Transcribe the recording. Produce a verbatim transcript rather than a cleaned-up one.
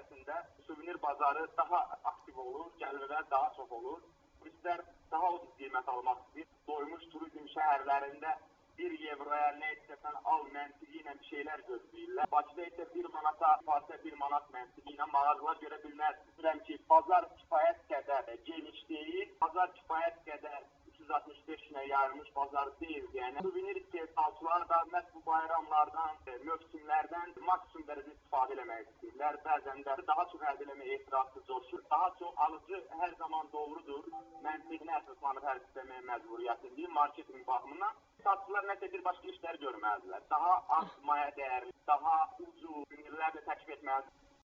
müddətində suvenir bazarı daha aktiv olur, gəlirlər daha çox olur. Turistlər daha ucuz qiymət almaq istəyir. Doymuş turizm şəhərlərində bir evroya nə istəsən al məntiqi ilə bir şeylər gözləyirlər. Bakıda isə bir manata fasilə bir manat məntiqi ilə mağazalar görə bilməzsiniz. Bilirəm ki, bazar kifayət qədər geniş deyil, bazar kifayət qədər üç yüz altmış beş günə yayılmış bazar deyil. Yəni suvenir istehsalçılar da məhz bu bayramlardan, mövsümlərdən maksimum dərəcədə istifadə etmək istəyirlər. Bəzən də daha çox əldə etməyə ehtiraslı coşur. Daha çox alıcı hər zaman doğrudur. Məntiqinə əsaslanıb hər istəməyə məcburiyyətlidir marketinq baxımından. Satışçılar nəsə bir başqa işlər görməlidirlər. Daha az maya dəyərli, daha ucuz suvenirlər də təklif etməlidir.